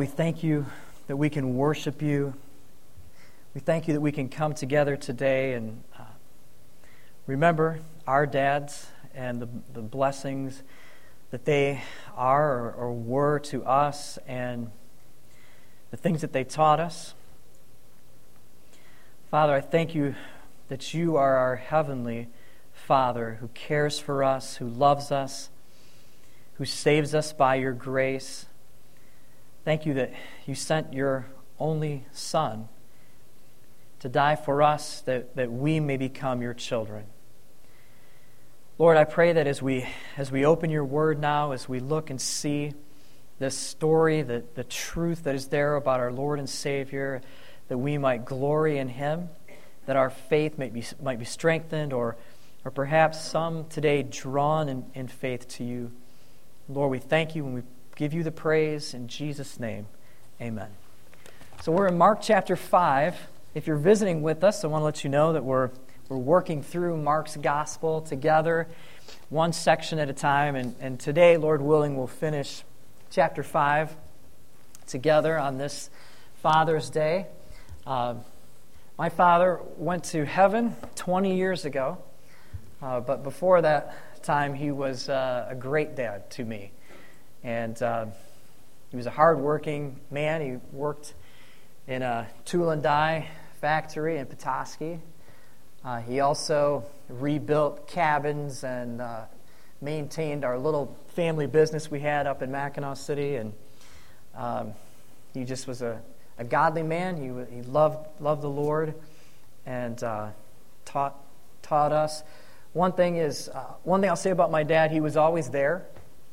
we thank you that we can worship you. We thank you that we can come together today and remember our dads and the blessings that they are or were to us and the things that they taught us. Father, I thank you that you are our heavenly Father who cares for us, who loves us, who saves us by your grace. Thank you that you sent your only Son to die for us, that we may become your children. Lord, I pray that as we open your word now, as we look and see this story, the truth that is there about our Lord and Savior, that we might glory in him, that our faith might be strengthened, or perhaps some today drawn in faith to you. Lord, we thank you and we give you the praise in Jesus' name. Amen. So we're in Mark chapter 5. If you're visiting with us, I want to let you know that we're working through Mark's gospel together, one section at a time. And today, Lord willing, we'll finish chapter 5 together on this Father's Day. My father went to heaven 20 years ago, but before that time, he was a great dad to me. And he was a hard-working man. He worked in a tool and die factory in Petoskey. He also rebuilt cabins and maintained our little family business we had up in Mackinac City. And he just was a godly man. He loved the Lord and taught us. One thing I'll say about my dad, he was always there.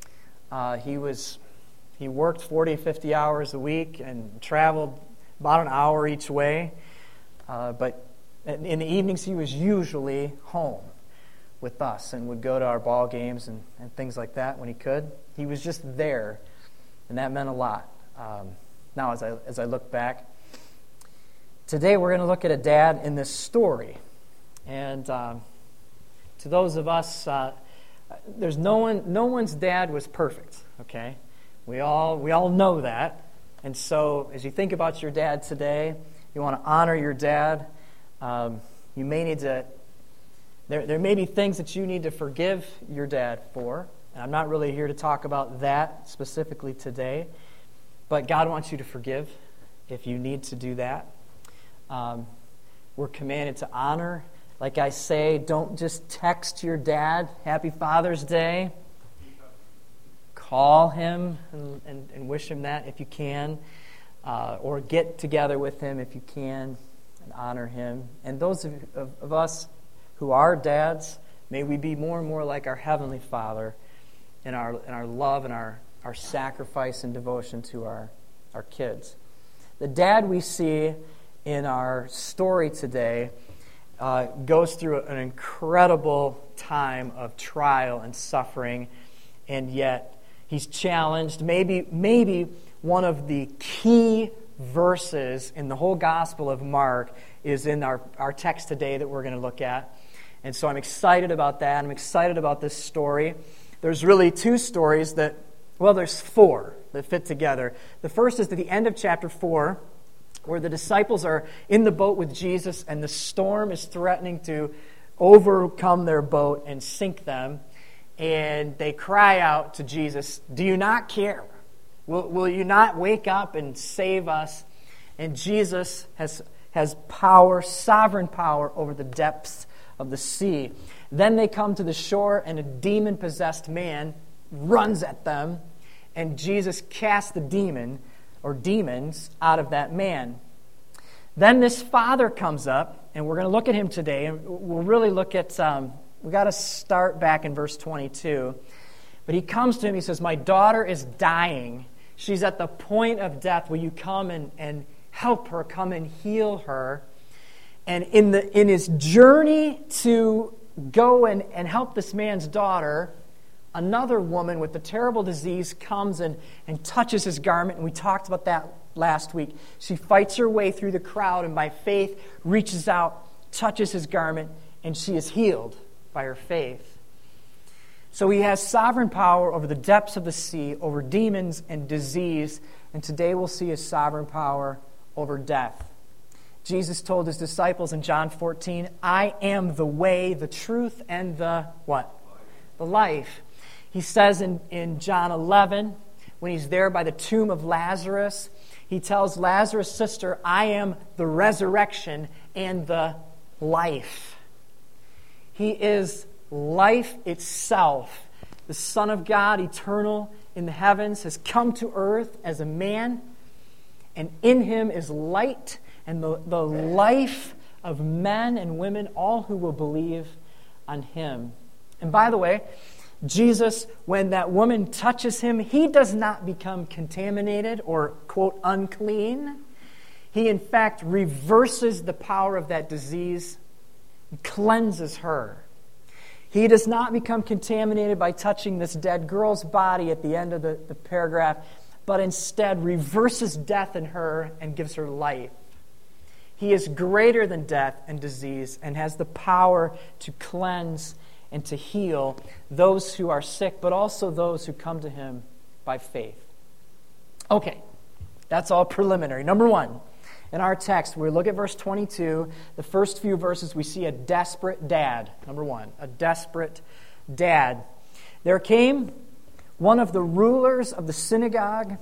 He worked 40, 50 hours a week and traveled about an hour each way. But in the evenings, he was usually home with us and would go to our ball games and things like that when he could. He was just there, and that meant a lot. Now, as I look back, today we're going to look at a dad in this story. And to those of us, there's no one's dad was perfect. Okay, we all know that. And so, as you think about your dad today, you want to honor your dad. You may need to. There may be things that you need to forgive your dad for. And I'm not really here to talk about that specifically today. But God wants you to forgive if you need to do that. We're commanded to honor. Like I say, don't just text your dad, Happy Father's Day. Call him and wish him that if you can. Or get together with him if you can and honor him. And those of us who are dads, may we be more and more like our Heavenly Father in our love and our sacrifice and devotion to our kids. The dad we see in our story today goes through an incredible time of trial and suffering, and yet he's challenged. Maybe one of the key verses in the whole Gospel of Mark is in our text today that we're going to look at. And so I'm excited about that. I'm excited about this story. There's really two stories there's four that fit together. The first is at the end of chapter 4, where the disciples are in the boat with Jesus and the storm is threatening to overcome their boat and sink them. And they cry out to Jesus, "Do you not care? Will you not wake up and save us?" And Jesus has power, sovereign power over the depths of the sea. Then they come to the shore and a demon-possessed man runs at them. And Jesus casts the demon or demons out of that man. Then this father comes up, and we're going to look at him today. And we'll really look at, we got to start back in verse 22. But he comes to him, he says, "My daughter is dying. She's at the point of death. Will you come and help her, come and heal her?" And in his journey to go and help this man's daughter, another woman with the terrible disease comes and touches his garment, and we talked about that last week. She fights her way through the crowd and by faith reaches out, touches his garment, and she is healed by her faith. So he has sovereign power over the depths of the sea, over demons and disease. And today we'll see his sovereign power over death. Jesus told his disciples in John 14, I am the way, the truth, and the what? The life. He says in John 11, when he's there by the tomb of Lazarus, he tells Lazarus' sister, I am the resurrection and the life. He is life itself. The Son of God, eternal in the heavens, has come to earth as a man, and in him is light and the life of men and women, all who will believe on him. And by the way, Jesus, when that woman touches him, he does not become contaminated or, quote, unclean. He, in fact, reverses the power of that disease and cleanses her. He does not become contaminated by touching this dead girl's body at the end of the paragraph, but instead reverses death in her and gives her life. He is greater than death and disease and has the power to cleanse and to heal those who are sick, but also those who come to him by faith. Okay, that's all preliminary. Number one, in our text, we look at verse 22. The first few verses, we see a desperate dad. Number one, a desperate dad. There came one of the rulers of the synagogue.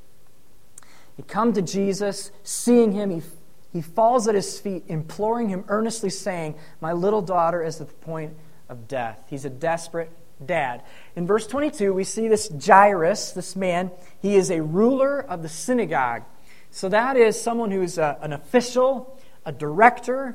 He come to Jesus. Seeing him, he falls at his feet, imploring him earnestly, saying, my little daughter is at the point of death. He's a desperate dad. In verse 22, we see this Jairus, this man. He is a ruler of the synagogue. So that is someone who's an official, a director.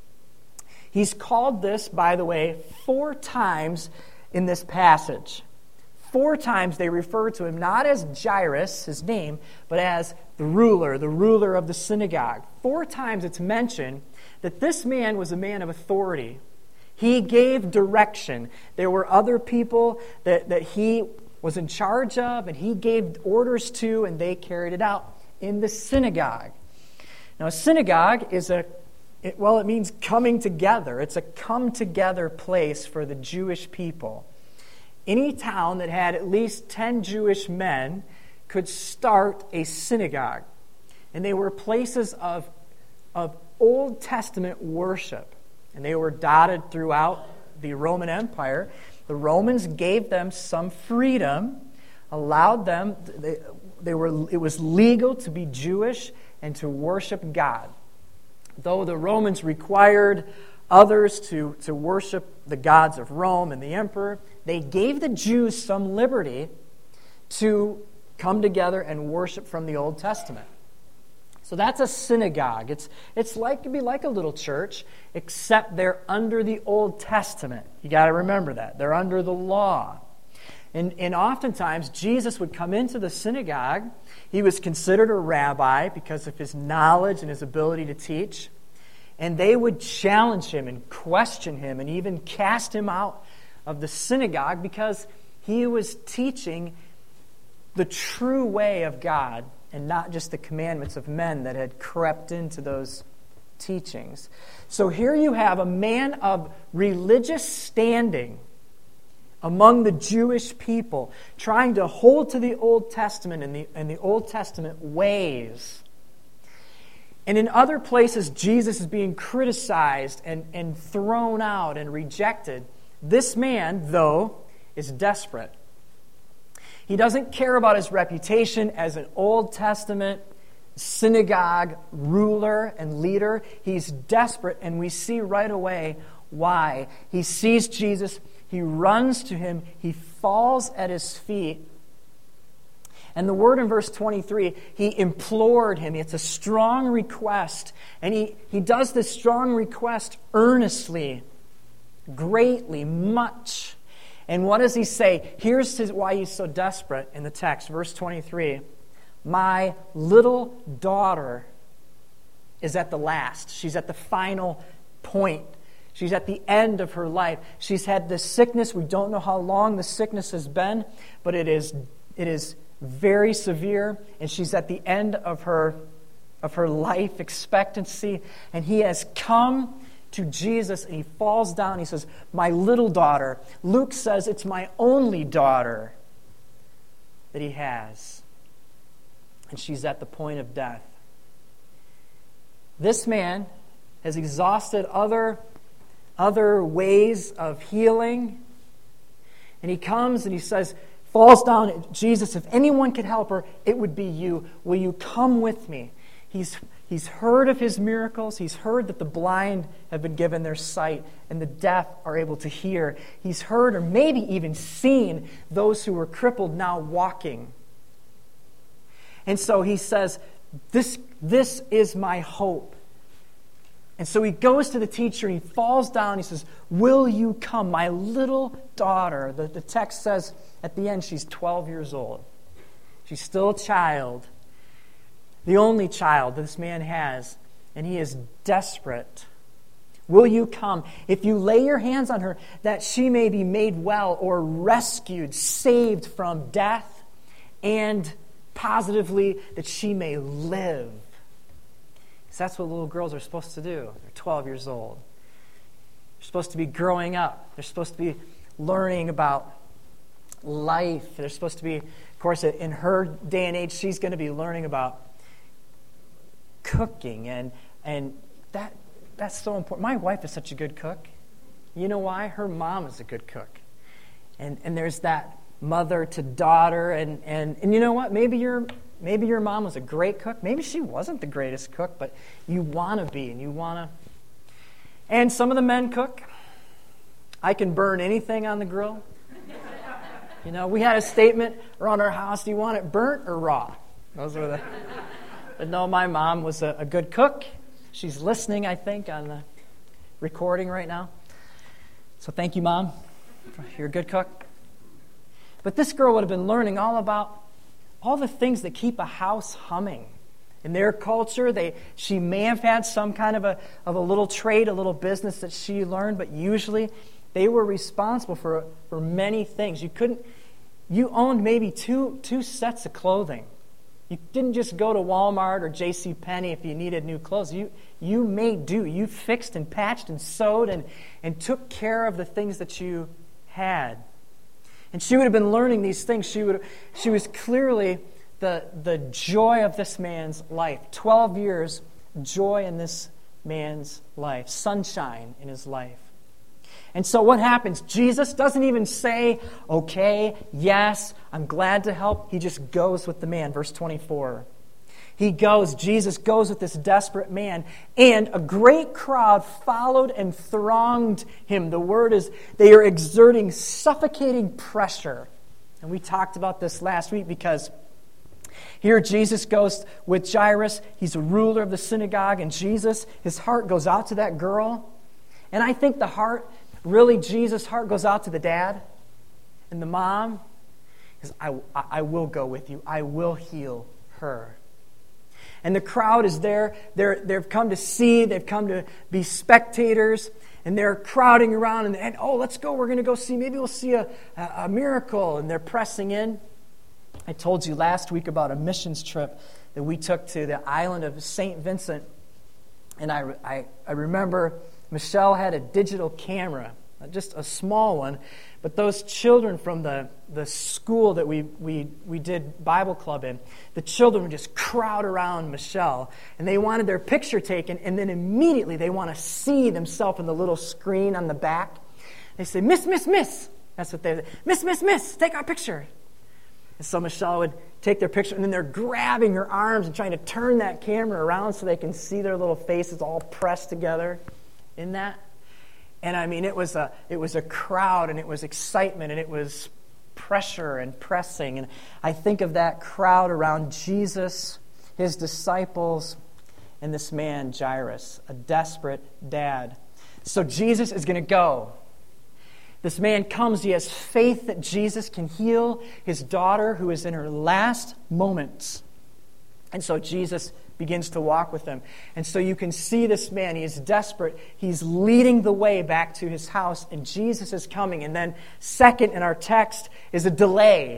He's called this, by the way, 4 times in this passage. 4 times they refer to him not as Jairus, his name, but as the ruler of the synagogue. 4 times it's mentioned that this man was a man of authority. He gave direction. There were other people that he was in charge of, and he gave orders to, and they carried it out in the synagogue. Now, a synagogue is it means coming together. It's a come-together place for the Jewish people. Any town that had at least 10 Jewish men could start a synagogue. And they were places of Old Testament worship. And they were dotted throughout the Roman Empire. The Romans gave them some freedom, allowed them, it was legal to be Jewish and to worship God. Though the Romans required others to worship the gods of Rome and the emperor, they gave the Jews some liberty to come together and worship from the Old Testament. So that's a synagogue. It'd be like a little church, except they're under the Old Testament. You got to remember that. They're under the law. And oftentimes, Jesus would come into the synagogue. He was considered a rabbi because of his knowledge and his ability to teach. And they would challenge him and question him and even cast him out of the synagogue because he was teaching the true way of God and not just the commandments of men that had crept into those teachings. So here you have a man of religious standing among the Jewish people, trying to hold to the Old Testament and the Old Testament ways. And in other places, Jesus is being criticized and thrown out and rejected. This man, though, is desperate. He doesn't care about his reputation as an Old Testament synagogue ruler and leader. He's desperate, and we see right away why. He sees Jesus. He runs to him. He falls at his feet. And the word in verse 23, he implored him. It's a strong request. And he does this strong request earnestly, greatly, much. And what does he say? Here's why he's so desperate in the text. Verse 23, my little daughter is at the last. She's at the final point. She's at the end of her life. She's had this sickness. We don't know how long the sickness has been, but it is very severe, and she's at the end of her life expectancy. And he has come to Jesus, and he falls down. He says, my little daughter. Luke says it's my only daughter that he has. and she's at the point of death. This man has exhausted other ways of healing, and he comes and he says, falls down, Jesus, if anyone could help her, it would be you. Will you come with me? He's heard of his miracles. He's heard that the blind have been given their sight and the deaf are able to hear. He's heard or maybe even seen those who were crippled now walking. And so he says, this is my hope. And so he goes to the teacher and he falls down. He says, will you come? My little daughter. The text says at the end she's 12 years old. She's still a child. The only child this man has. And he is desperate. Will you come? If you lay your hands on her, that she may be made well or rescued, saved from death, and positively that she may live. Because that's what little girls are supposed to do. They're 12 years old. They're supposed to be growing up. They're supposed to be learning about life. They're supposed to be, of course, in her day and age, she's going to be learning about cooking. And that's so important. My wife is such a good cook. You know why? Her mom is a good cook. And there's that mother to daughter. And you know what? Maybe your mom was a great cook. Maybe she wasn't the greatest cook, but you want to be, and you want to. And some of the men cook. I can burn anything on the grill. You know, we had a statement around our house, do you want it burnt or raw? Those were the... But no, my mom was a good cook. She's listening, I think, on the recording right now. So thank you, Mom. You're a good cook. But this girl would have been learning all about all the things that keep a house humming. In their culture, she may have had some kind of a little trade, a little business that she learned, but usually they were responsible for many things. You owned maybe two sets of clothing. You didn't just go to Walmart or JCPenney if you needed new clothes. You made do. You fixed and patched and sewed and took care of the things that you had. And she would have been learning these things. She was clearly the joy of this man's life. 12 years, joy in this man's life. Sunshine in his life. And so what happens? Jesus doesn't even say, okay, yes, I'm glad to help. He just goes with the man. Verse 24. Jesus goes with this desperate man, and a great crowd followed and thronged him. The word is they are exerting suffocating pressure. And we talked about this last week because here Jesus goes with Jairus. He's a ruler of the synagogue, and Jesus, his heart goes out to that girl. And I think Jesus' heart goes out to the dad and the mom. Because I will go with you. I will heal her. And the crowd is there. They've come to see. They've come to be spectators. And they're crowding around. And oh, let's go. We're going to go see. Maybe we'll see a miracle. And they're pressing in. I told you last week about a missions trip that we took to the island of St. Vincent. And I remember Michelle had a digital camera, just a small one. But those children from the school that we did Bible club in, the children would just crowd around Michelle. And they wanted their picture taken. And then immediately they want to see themselves in the little screen on the back. They say, Miss, Miss, Miss. That's what they say. Miss, Miss, Miss, take our picture. And so Michelle would take their picture, and then they're grabbing her arms and trying to turn that camera around so they can see their little faces all pressed together in that. And I mean, it was a crowd, and it was excitement, and it was pressure and pressing. And I think of that crowd around Jesus, his disciples, and this man, Jairus, a desperate dad. So Jesus is going to go. This man comes. He has faith that Jesus can heal his daughter who is in her last moments. And so Jesus begins to walk with him. And so you can see this man. He is desperate. He's leading the way back to his house, and Jesus is coming. And then second in our text is a delay.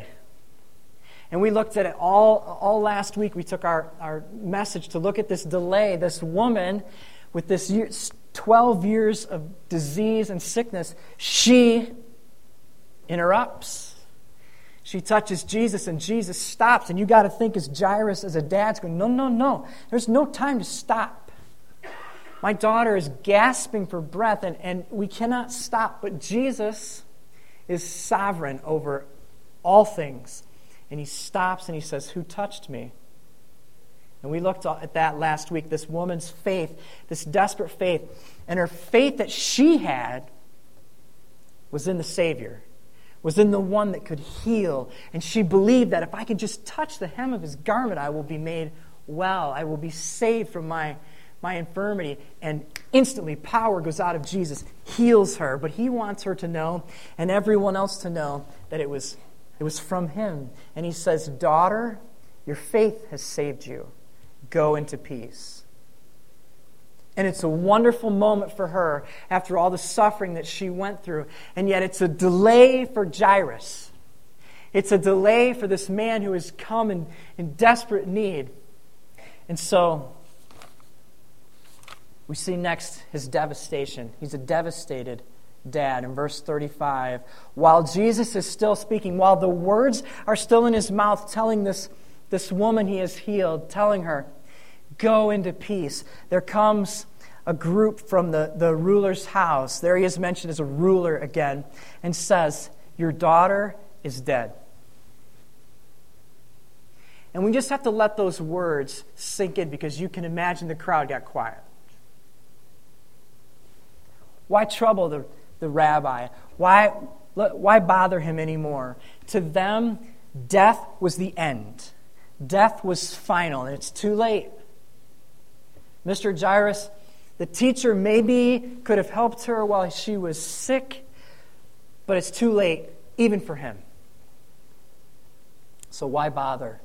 And we looked at it all last week. We took our message to look at this delay. This woman with this 12 years of disease and sickness, she interrupts. She touches Jesus, and Jesus stops. And you got to think as Jairus, as a dad's going, no, no, no. There's no time to stop. My daughter is gasping for breath, and we cannot stop. But Jesus is sovereign over all things. And he stops and he says, who touched me? And we looked at that last week, this woman's faith, this desperate faith. And her faith that she had was in the Savior, was in the one that could heal. And she believed that if I can just touch the hem of his garment, I will be made well. I will be saved from my infirmity. And instantly power goes out of Jesus, heals her. But he wants her to know, and everyone else to know, that it was from him. And he says, daughter, your faith has saved you. Go into peace. And it's a wonderful moment for her after all the suffering that she went through. And yet it's a delay for Jairus. It's a delay for this man who has come in desperate need. And so we see next his devastation. He's a devastated dad. In verse 35, while Jesus is still speaking, while the words are still in his mouth, telling this woman he has healed, telling her, go into peace, there comes a group from the ruler's house. There he is mentioned as a ruler again, and says, your daughter is dead. And we just have to let those words sink in, because you can imagine the crowd got quiet. Why trouble the rabbi? Why bother him anymore? To them, death was the end. Death was final, and it's too late. Mr. Jairus, the teacher maybe could have helped her while she was sick, but it's too late, even for him. So why bother?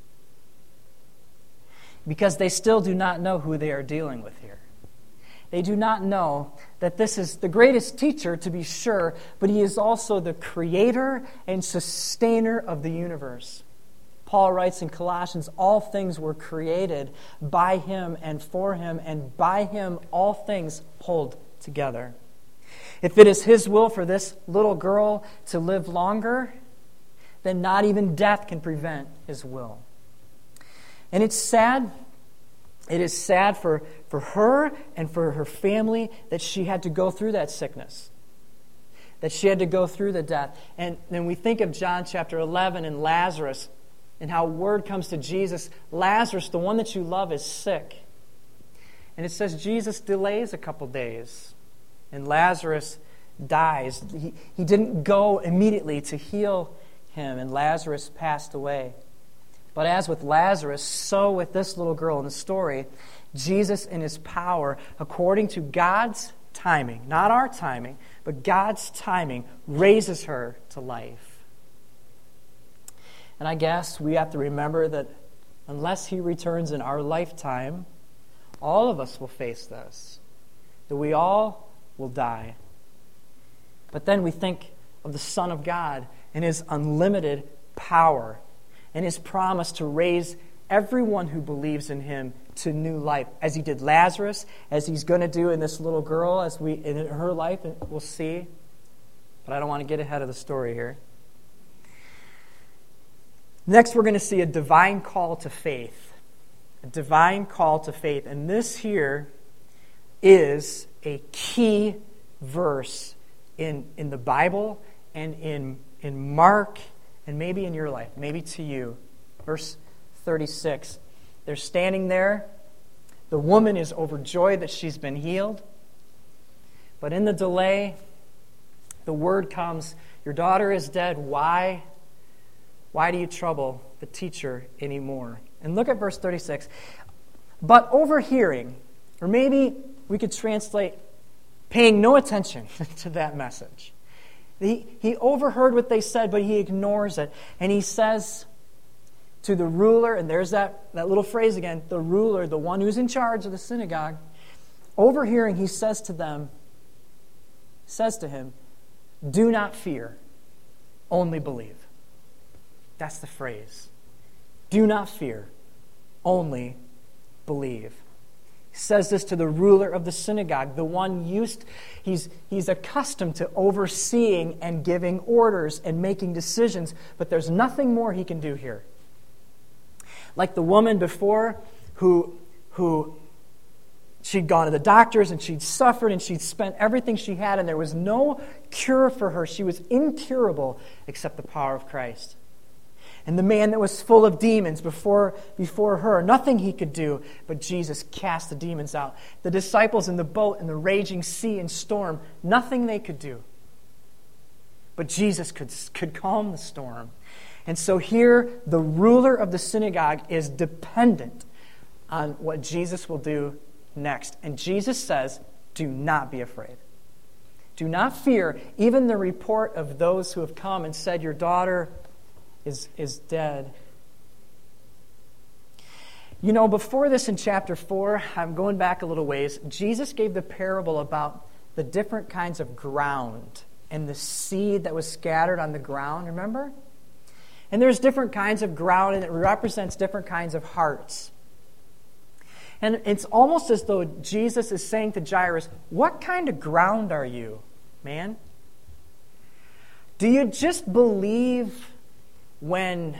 Because they still do not know who they are dealing with here. They do not know that this is the greatest teacher, to be sure, but he is also the creator and sustainer of the universe. Paul writes in Colossians, all things were created by him and for him, and by him all things hold together. If it is his will for this little girl to live longer, then not even death can prevent his will. And it's sad. It is sad for her and for her family that she had to go through that sickness, that she had to go through the death. And then we think of John chapter 11 and Lazarus, and how word comes to Jesus, Lazarus, the one that you love, is sick. And it says Jesus delays a couple days, and Lazarus dies. He didn't go immediately to heal him, and Lazarus passed away. But as with Lazarus, so with this little girl in the story, Jesus in his power, according to God's timing, not our timing, but God's timing, raises her to life. And I guess we have to remember that unless he returns in our lifetime, all of us will face this, that we all will die. But then we think of the Son of God and his unlimited power and his promise to raise everyone who believes in him to new life, as he did Lazarus, as he's going to do in this little girl, as we in her life, and we'll see. But I don't want to get ahead of the story here. Next, we're going to see a divine call to faith. A divine call to faith. And this here is a key verse in the Bible and in Mark and maybe in your life, maybe to you. Verse 36. They're standing there. The woman is overjoyed that she's been healed. But in the delay, the word comes, your daughter is dead. Why do you trouble the teacher anymore? And look at verse 36. But overhearing, or maybe we could translate paying no attention to that message. He overheard what they said, but he ignores it. And he says to the ruler, and there's that little phrase again, the ruler, the one who's in charge of the synagogue, overhearing, he says to him, do not fear, only believe. That's the phrase. Do not fear, only believe. He says this to the ruler of the synagogue, the one he's accustomed to overseeing and giving orders and making decisions, but there's nothing more he can do here. Like the woman before who she'd gone to the doctors and she'd suffered and she'd spent everything she had and there was no cure for her. She was incurable except the power of Christ. And the man that was full of demons before her, nothing he could do, but Jesus cast the demons out. The disciples in the boat in the raging sea and storm, nothing they could do. But Jesus could calm the storm. And so here, the ruler of the synagogue is dependent on what Jesus will do next. And Jesus says, do not be afraid. Do not fear even the report of those who have come and said, your daughter is dead. You know, before this in chapter 4, I'm going back a little ways, Jesus gave the parable about the different kinds of ground and the seed that was scattered on the ground, remember? And there's different kinds of ground, and it represents different kinds of hearts. And it's almost as though Jesus is saying to Jairus, what kind of ground are you, man? Do you just believe when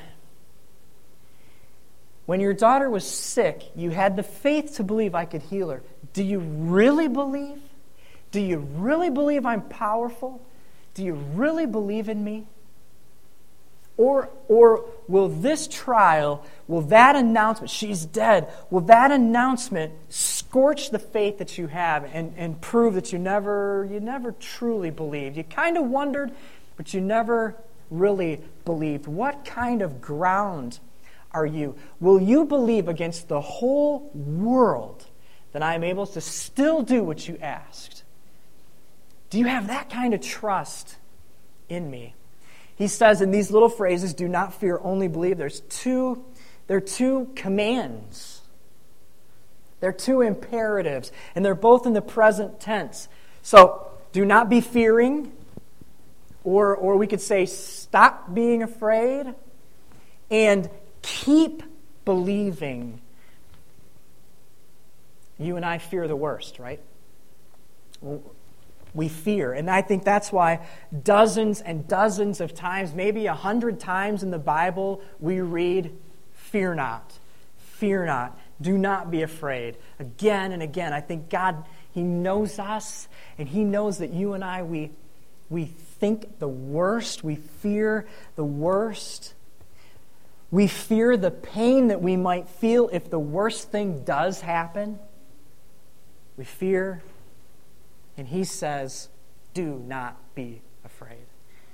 your daughter was sick, you had the faith to believe I could heal her? Do you really believe? Do you really believe I'm powerful? Do you really believe in me? Or will this trial, will that announcement, she's dead, will that announcement scorch the faith that you have and prove that you never truly believed? You kind of wondered, but you never really believed. What kind of ground are you? Will you believe against the whole world that I am able to still do what you asked? Do you have that kind of trust in me? He says in these little phrases, do not fear, only believe. There are two commands. They're two imperatives, and they're both in the present tense. So, do not be fearing, or we could say stop being afraid, and keep believing. You and I fear the worst, right? We fear. And I think that's why dozens and dozens of times, maybe 100 times in the Bible, we read, fear not, fear not, do not be afraid. Again and again. I think God, He knows us, and He knows that you and I, we think the worst, we fear the worst. We fear the pain that we might feel if the worst thing does happen. We fear. And He says, do not be afraid.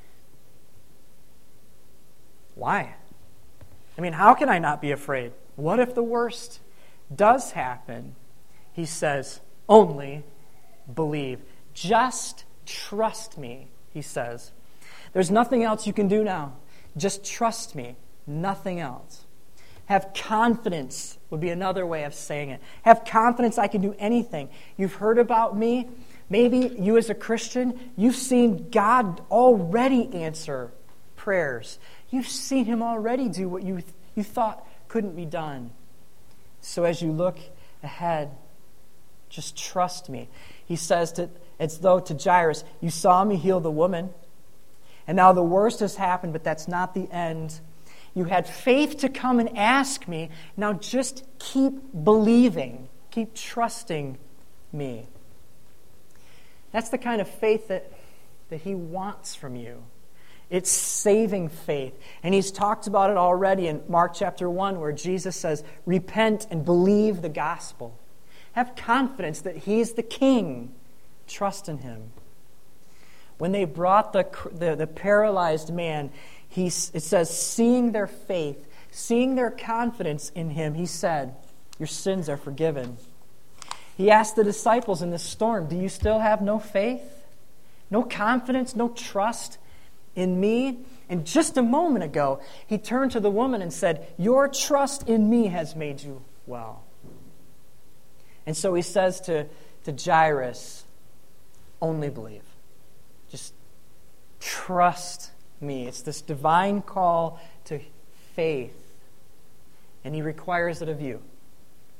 Why? I mean, how can I not be afraid? What if the worst does happen? He says, only believe. Just trust me, He says. There's nothing else you can do now. Just trust me. Nothing else. Have confidence would be another way of saying it. Have confidence I can do anything. You've heard about me. Maybe you as a Christian, you've seen God already answer prayers. You've seen Him already do what you thought couldn't be done. So as you look ahead, just trust me. He says as though to Jairus, you saw me heal the woman, and now the worst has happened, but that's not the end. You had faith to come and ask me. Now just keep believing. Keep trusting me. That's the kind of faith that He wants from you. It's saving faith. And He's talked about it already in Mark chapter 1 where Jesus says, repent and believe the gospel. Have confidence that He's the King. Trust in Him. When they brought the paralyzed man, it says, seeing their faith, seeing their confidence in Him, He said, your sins are forgiven. He asked the disciples in the storm, do you still have no faith? No confidence, no trust in me? And just a moment ago, He turned to the woman and said, your trust in me has made you well. And so He says to Jairus, only believe. Just trust me. It's this divine call to faith. And He requires it of you.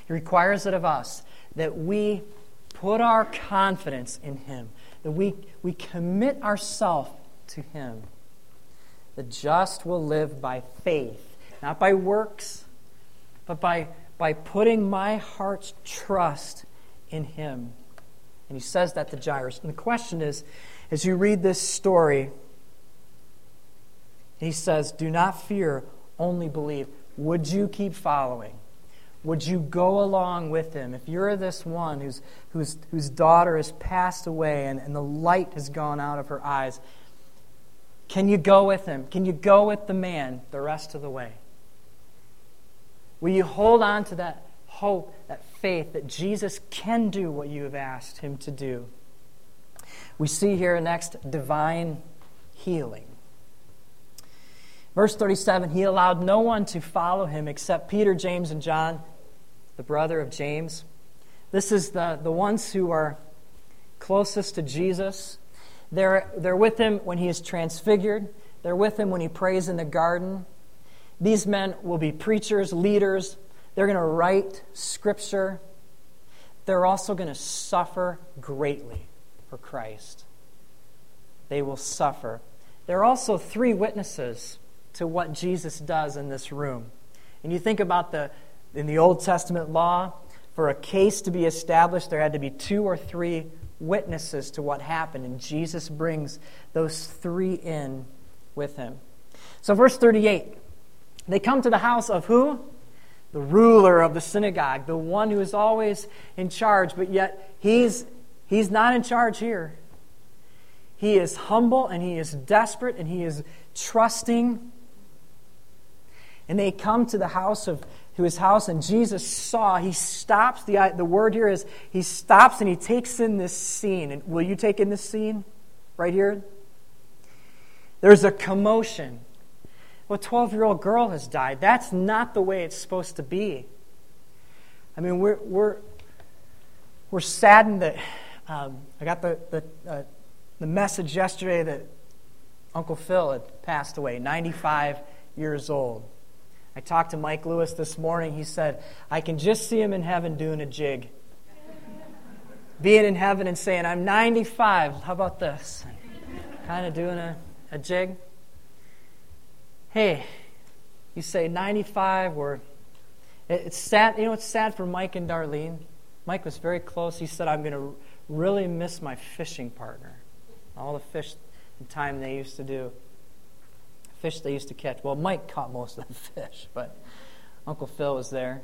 He requires it of us that we put our confidence in Him, that we commit ourselves to Him. The just will live by faith, not by works, but by putting my heart's trust in Him. And He says that to Jairus. And the question is, as you read this story, He says, do not fear, only believe. Would you keep following? Would you go along with Him? If you're this one whose daughter has passed away and the light has gone out of her eyes, can you go with Him? Can you go with the man the rest of the way? Will you hold on to that hope, that faith that Jesus can do what you have asked Him to do? We see here next divine healing. Verse 37, He allowed no one to follow Him except Peter, James, and John, the brother of James. This is the ones who are closest to Jesus. They're with Him when He is transfigured. They're with Him when He prays in the garden. These men will be preachers, leaders. They're going to write Scripture. They're also going to suffer greatly for Christ. They will suffer. There are also 3 witnesses to what Jesus does in this room. And you think about in the Old Testament law, for a case to be established, there had to be 2 or 3 witnesses to what happened. And Jesus brings those 3 in with Him. So verse 38, they come to the house of who? The ruler of the synagogue, the one who is always in charge, but yet he's not in charge here. He is humble and he is desperate and he is trusting. And they come to his house, and Jesus saw. He stops. The word here is he stops and he takes in this scene. And will you take in this scene right here? There's a commotion. Well, a 12-year-old girl has died. That's not the way it's supposed to be. I mean, we're saddened that I got the message yesterday that Uncle Phil had passed away, 95 years old. I talked to Mike Lewis this morning. He said, I can just see him in heaven doing a jig. Being in heaven and saying, I'm 95. How about this? Kind of doing a jig. Hey, you say 95, it's sad. You know, it's sad for Mike and Darlene. Mike was very close. He said, I'm going to really miss my fishing partner. All the fish and time they used to do. Fish they used to catch. Well, Mike caught most of the fish, but Uncle Phil was there.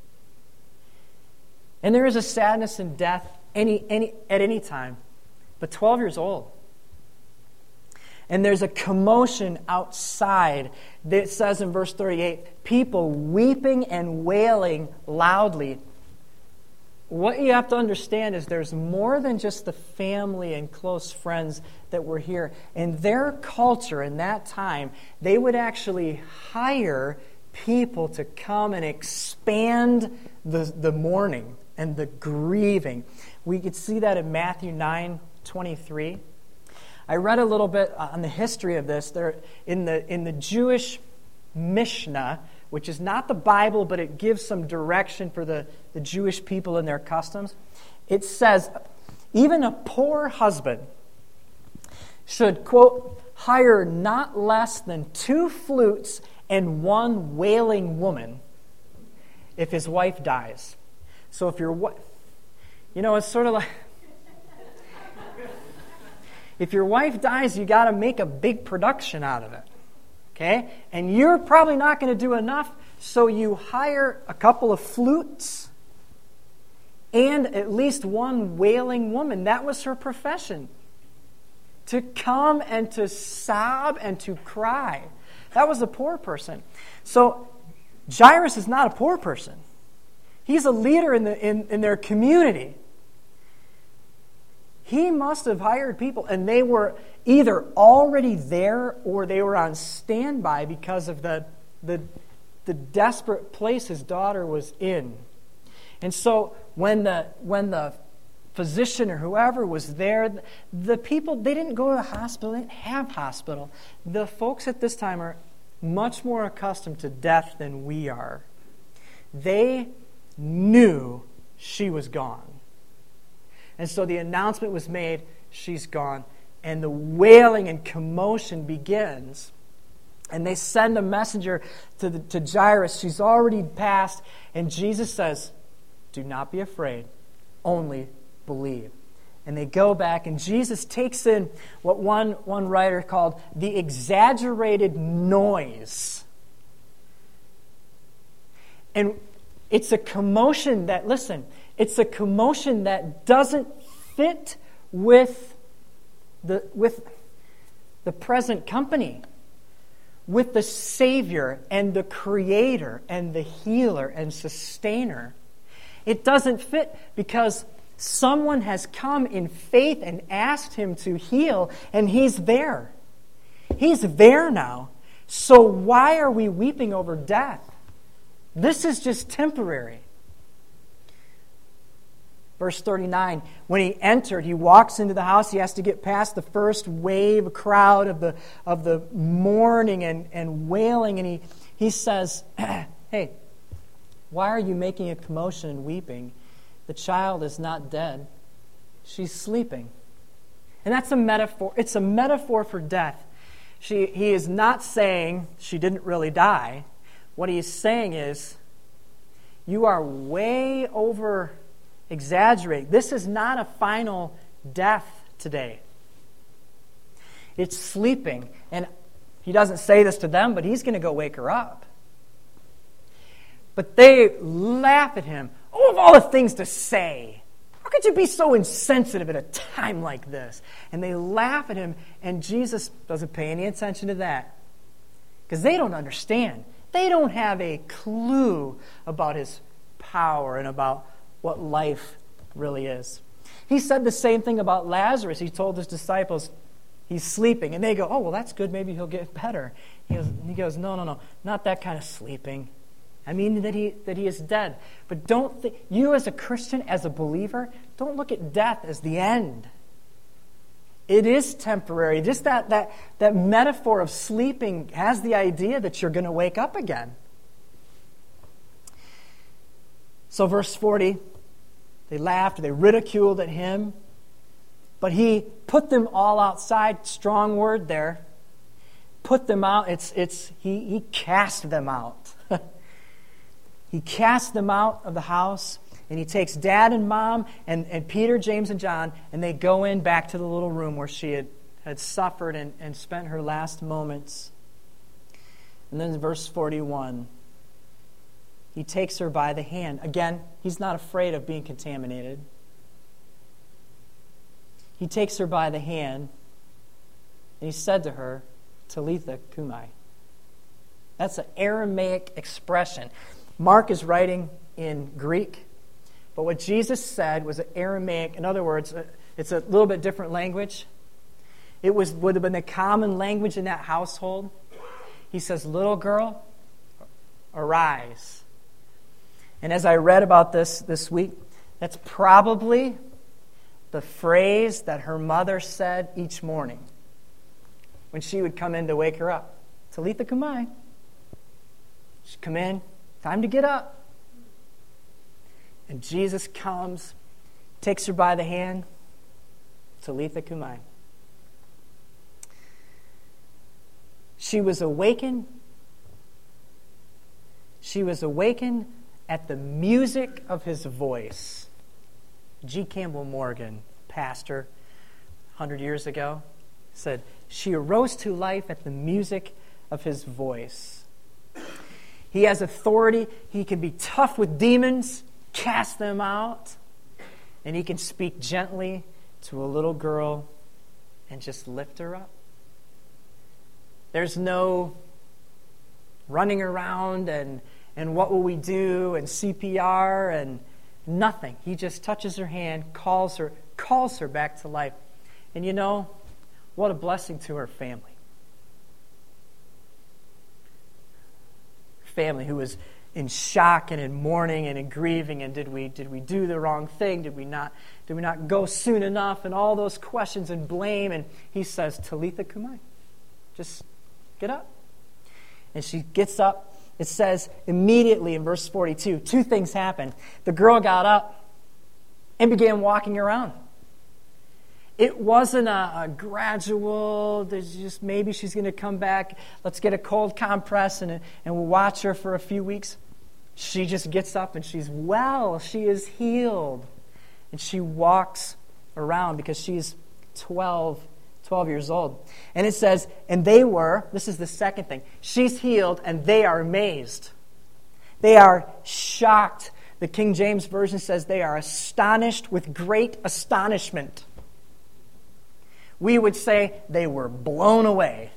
And there is a sadness in death at any time, but 12 years old. And there's a commotion outside that says in verse 38, people weeping and wailing loudly. What you have to understand is there's more than just the family and close friends that were here. In their culture in that time, they would actually hire people to come and expand the mourning and the grieving. We could see that in Matthew 9:23. I read a little bit on the history of this. There in the Jewish Mishnah, which is not the Bible, but it gives some direction for the Jewish people and their customs. It says, even a poor husband should, quote, hire not less than 2 flutes and 1 wailing woman if his wife dies. So if your wife, it's sort of like, if your wife dies, you got to make a big production out of it. Okay? And you're probably not going to do enough, so you hire a couple of flutes and at least 1 wailing woman. That was her profession. To come and to sob and to cry. That was a poor person. So Jairus is not a poor person. He's a leader in their community. He must have hired people, and they were either already there or they were on standby because of the desperate place his daughter was in. And so when the physician or whoever was there, the people, they didn't go to the hospital, they didn't have hospital. The folks at this time are much more accustomed to death than we are. They knew she was gone. And so the announcement was made, she's gone. And the wailing and commotion begins. And they send a messenger to Jairus. She's already passed. And Jesus says, do not be afraid, only believe. And they go back, and Jesus takes in what one writer called the exaggerated noise. And it's a commotion that, listen, it's a commotion that doesn't fit with the present company, with the Savior and the Creator and the Healer and Sustainer. It doesn't fit because someone has come in faith and asked him to heal, and he's there. He's there now. So why are we weeping over death? This is just temporary. Verse 39, when he entered, he walks into the house. He has to get past the first wave crowd of the mourning and wailing. And he says, hey, why are you making a commotion and weeping? The child is not dead. She's sleeping. And that's a metaphor. It's a metaphor for death. He is not saying she didn't really die. What he is saying is, you are way over exaggerating. This is not a final death today. It's sleeping. And he doesn't say this to them, but he's going to go wake her up. But they laugh at him. Oh, of all the things to say, how could you be so insensitive at a time like this? And they laugh at him, and Jesus doesn't pay any attention to that because they don't understand. They don't have a clue about his power and about what life really is. He said the same thing about Lazarus. He told his disciples he's sleeping, and they go, oh, well, that's good. Maybe he'll get better. He goes, no, not that kind of sleeping. I mean that he is dead. But don't think, you as a Christian, as a believer, don't look at death as the end. It is temporary. Just that metaphor of sleeping has the idea that you're going to wake up again. So verse 40, they laughed, they ridiculed at him, but he put them all outside. Strong word there. Put them out. He cast them out. He cast them out of the house, and he takes Dad and Mom and Peter, James, and John, and they go in back to the little room where she had suffered and spent her last moments. And then in verse 41, he takes her by the hand. Again, he's not afraid of being contaminated. He takes her by the hand, and he said to her, Talitha Kumai. That's an Aramaic expression. Mark is writing in Greek, but what Jesus said was an Aramaic. In other words, it's a little bit different language. It would have been the common language in that household. He says, little girl, arise. And as I read about this week, that's probably the phrase that her mother said each morning when she would come in to wake her up. Talitha Kumai. She'd come in. Time to get up. And Jesus comes, takes her by the hand. Talitha Kumai. She was awakened. She was awakened at the music of his voice. G. Campbell Morgan, pastor, 100 years ago, said, she arose to life at the music of his voice. He has authority. He can be tough with demons, cast them out, and he can speak gently to a little girl and just lift her up. There's no running around and what will we do and CPR and nothing. He just touches her hand, calls her back to life. And you know, what a blessing to her family. Family who was in shock and in mourning and in grieving, and did we do the wrong thing? Did we not go soon enough? And all those questions and blame. And he says, Talitha Kumai, just get up. And she gets up, it says immediately in verse 42, two things happened. The girl got up and began walking around. It wasn't a gradual, there's just maybe she's going to come back, let's get a cold compress and we'll watch her for a few weeks. She just gets up and she's well, she is healed. And she walks around because she's 12 years old. And it says, and they were, this is the second thing, she's healed and they are amazed. They are shocked. The King James Version says they are astonished with great astonishment. We would say they were blown away.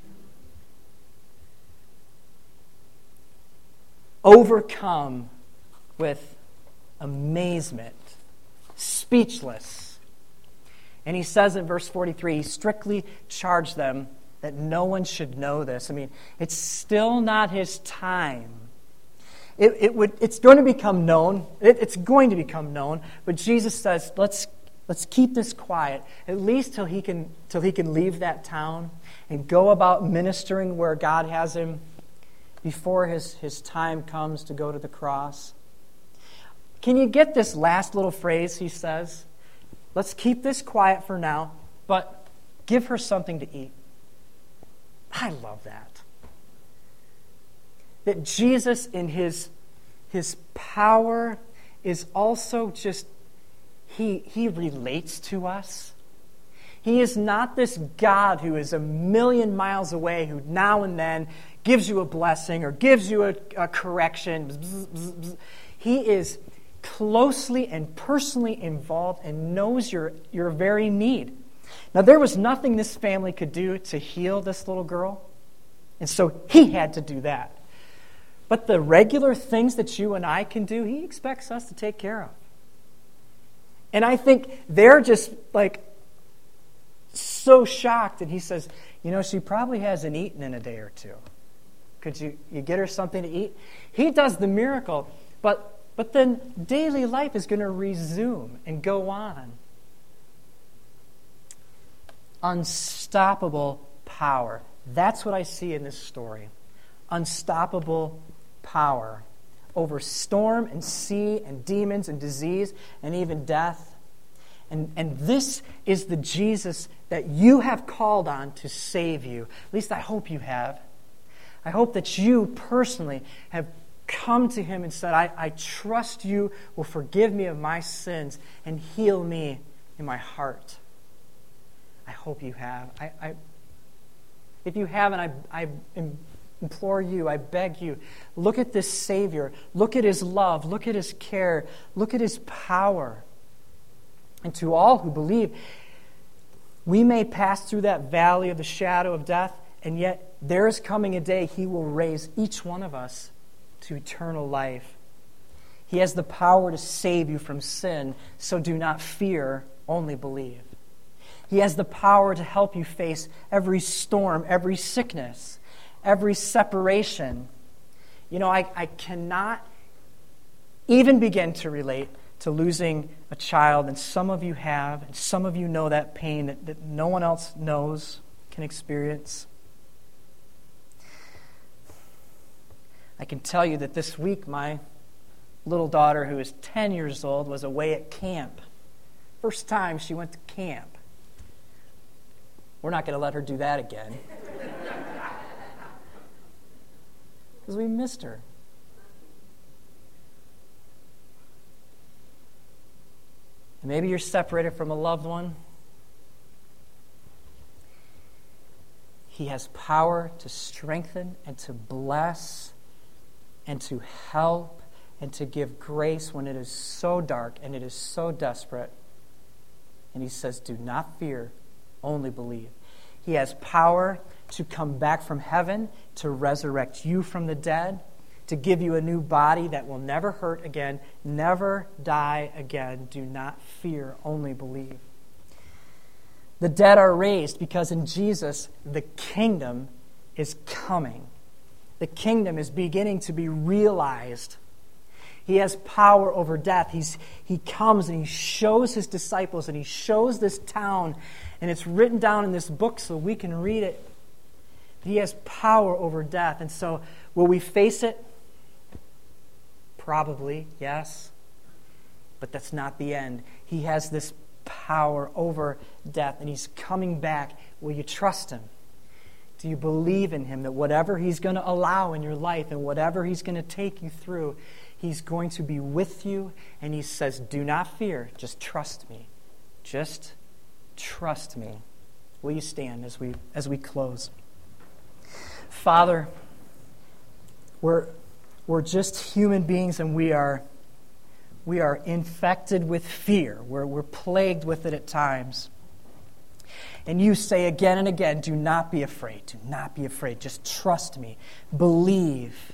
Overcome with amazement. Speechless. And he says in verse 43, he strictly charged them that no one should know this. I mean, it's still not his time. It's going to become known. It's going to become known. But Jesus says, let's keep this quiet, at least till he can leave that town and go about ministering where God has him before his time comes to go to the cross. Can you get this last little phrase he says? Let's keep this quiet for now, but give her something to eat. I love that. That Jesus in his power is also just, He relates to us. He is not this God who is a million miles away, who now and then gives you a blessing or gives you a correction. He is closely and personally involved and knows your very need. Now, there was nothing this family could do to heal this little girl, and so he had to do that. But the regular things that you and I can do, he expects us to take care of. And I think they're just like so shocked. And he says, she probably hasn't eaten in a day or two. Could you get her something to eat? He does the miracle, but then daily life is going to resume and go on. Unstoppable power. That's what I see in this story. Unstoppable power over storm and sea and demons and disease and even death. And this is the Jesus that you have called on to save you. At least I hope you have. I hope that you personally have come to him and said, I trust you will forgive me of my sins and heal me in my heart. I hope you have. If you haven't, I implore you, I beg you, look at this Savior. Look at his love. Look at his care. Look at his power. And to all who believe, we may pass through that valley of the shadow of death, and yet there is coming a day he will raise each one of us to eternal life. He has the power to save you from sin, so do not fear, only believe. He has the power to help you face every storm, every sickness, every separation. I cannot even begin to relate to losing a child, and some of you have, and some of you know that pain that no one else knows, can experience. I can tell you that this week my little daughter, who is 10 years old, was away at camp. First time she went to camp. We're not going to let her do that again. Because we missed her. And maybe you're separated from a loved one. He has power to strengthen and to bless and to help and to give grace when it is so dark and it is so desperate. And he says, do not fear, only believe. He has power to come back from heaven, to resurrect you from the dead, to give you a new body that will never hurt again, never die again. Do not fear, only believe. The dead are raised because in Jesus, the kingdom is coming. The kingdom is beginning to be realized. He has power over death. He comes and he shows his disciples and he shows this town, and it's written down in this book so we can read it. He has power over death. And so Will we face it? Probably, yes. But that's not the end. He has this power over death, and He's coming back. Will you trust Him? Do you believe in Him that whatever He's going to allow in your life and whatever He's going to take you through, He's going to be with you, and He says, do not fear, just trust me. Just trust me. Will you stand as we close? Father, we're just human beings, and we are infected with fear. We're plagued with it at times. And you say again and again, do not be afraid. Do not be afraid. Just trust me. Believe.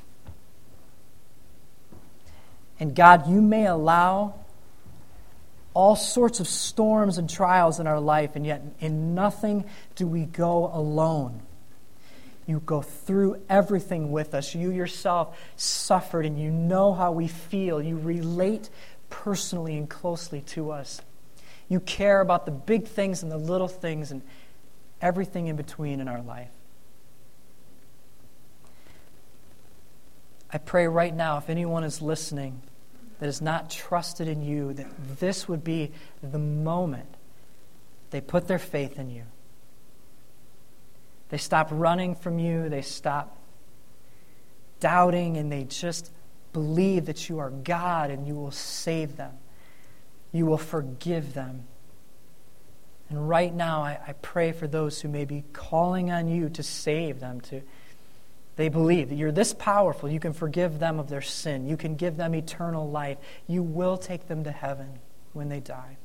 And God, you may allow all sorts of storms and trials in our life, and yet in nothing do we go alone. You go through everything with us. You yourself suffered, and you know how we feel. You relate personally and closely to us. You care about the big things and the little things and everything in between in our life. I pray right now, if anyone is listening that is not trusted in you, that this would be the moment they put their faith in you. They stop running from you. They stop doubting, and they just believe that you are God and you will save them. You will forgive them. And right now, I pray for those who may be calling on you to save them. They believe that you're this powerful. You can forgive them of their sin. You can give them eternal life. You will take them to heaven when they die.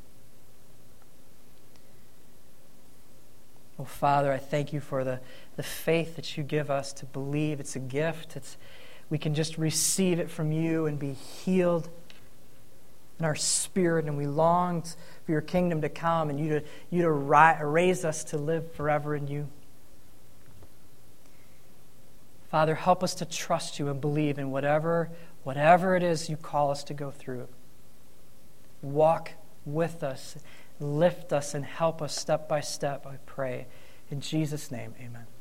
Oh, Father, I thank you for the faith that you give us to believe. It's a gift. We can just receive it from you and be healed in our spirit, and we long for your kingdom to come and you to raise us to live forever in you. Father, help us to trust you and believe in whatever it is you call us to go through. Walk with us, lift us, and help us step by step, I pray. In Jesus' name, amen.